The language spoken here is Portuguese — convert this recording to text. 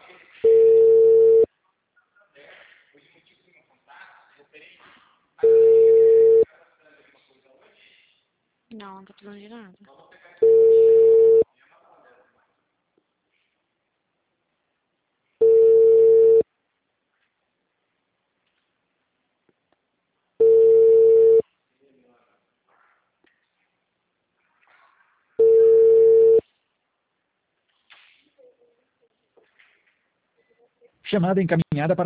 Não, não tô precisando de nada. Chamada encaminhada para